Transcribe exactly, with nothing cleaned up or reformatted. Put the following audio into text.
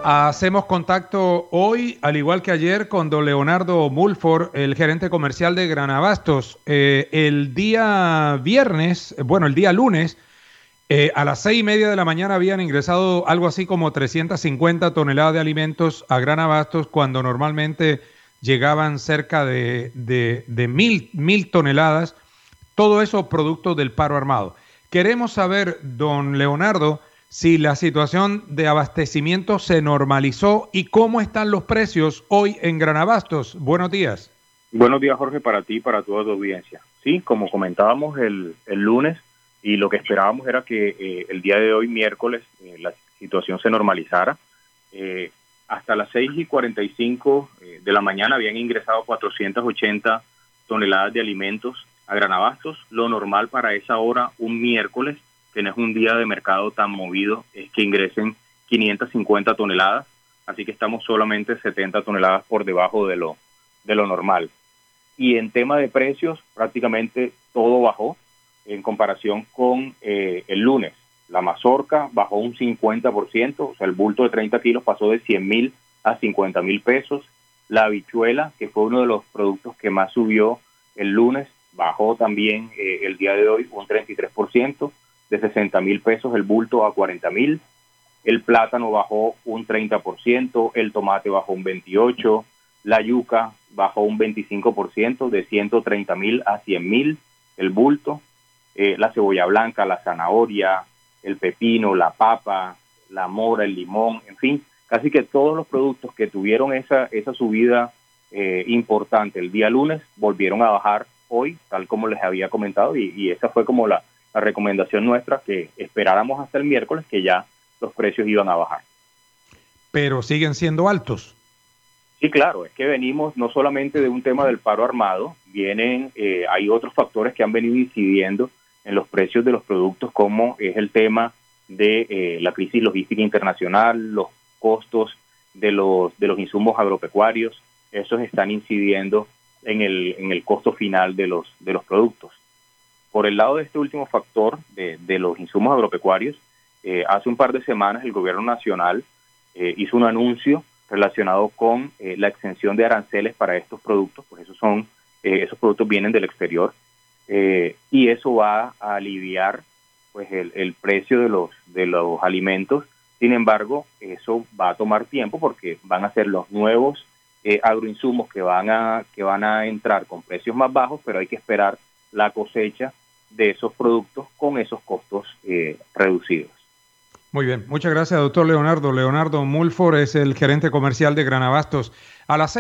Hacemos contacto hoy, al igual que ayer, con don Leonardo Mulford, el gerente comercial de Granabastos. Eh, el día viernes, bueno, el día lunes, eh, a las seis y media de la mañana habían ingresado algo así como trescientas cincuenta toneladas de alimentos a Granabastos, cuando normalmente llegaban cerca de, de, de mil, mil toneladas. Todo eso producto del paro armado. Queremos saber, don Leonardo, si la situación de abastecimiento se normalizó y cómo están los precios hoy en Granabastos. Buenos días. Buenos días, Jorge, para ti y para toda tu audiencia. Sí, como comentábamos el, el lunes, y lo que esperábamos era que eh, el día de hoy, miércoles, eh, la situación se normalizara. Eh, hasta las seis y cuarenta y cinco eh, de la mañana habían ingresado cuatrocientas ochenta toneladas de alimentos a Granabastos. Lo normal para esa hora, un miércoles, que no es un día de mercado tan movido, es que ingresen quinientas cincuenta toneladas, así que estamos solamente setenta toneladas por debajo de lo, de lo normal. Y en tema de precios, prácticamente todo bajó en comparación con eh, el lunes. La mazorca bajó un cincuenta por ciento, o sea, el bulto de treinta kilos pasó de cien mil a cincuenta mil pesos. La habichuela, que fue uno de los productos que más subió el lunes, bajó también eh, el día de hoy un treinta y tres por ciento, de sesenta mil pesos el bulto a cuarenta mil. El plátano bajó un treinta por ciento, el tomate bajó un veintiocho por ciento, la yuca bajó un veinticinco por ciento, de ciento treinta mil a cien mil el bulto. Eh, la cebolla blanca, la zanahoria, el pepino, la papa, la mora, el limón, en fin, casi que todos los productos que tuvieron esa, esa subida eh, importante el día lunes volvieron a bajar hoy, tal como les había comentado, y, y esa fue como la, la recomendación nuestra, que esperáramos hasta el miércoles que ya los precios iban a bajar. Pero siguen siendo altos. Sí, claro, es que venimos no solamente de un tema del paro armado, vienen, eh, hay otros factores que han venido incidiendo en los precios de los productos, como es el tema de eh, la crisis logística internacional, los costos de los de los insumos agropecuarios, esos están incidiendo en el en el costo final de los de los productos. Por el lado de este último factor de, de los insumos agropecuarios, eh, hace un par de semanas el gobierno nacional eh, hizo un anuncio relacionado con eh, la exención de aranceles para estos productos, pues esos son eh, esos productos vienen del exterior. Eh, y eso va a aliviar pues el, el precio de los de los alimentos. Sin embargo, eso va a tomar tiempo porque van a ser los nuevos eh, agroinsumos que van a que van a entrar con precios más bajos, pero hay que esperar la cosecha de esos productos con esos costos eh, reducidos. Muy bien, muchas gracias, doctor Leonardo. Leonardo Mulford es el gerente comercial de Granabastos. A las